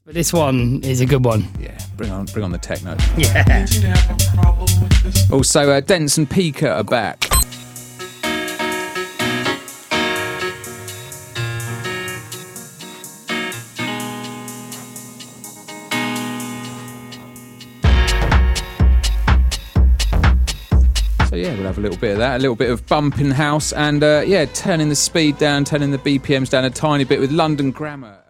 But this one is a good one. Yeah, bring on the techno. Yeah. Also, Dents and Pika are back. So yeah, we'll have a little bit of that, a little bit of bumping house, and turning the speed down, turning the BPMs down a tiny bit with London Grammar.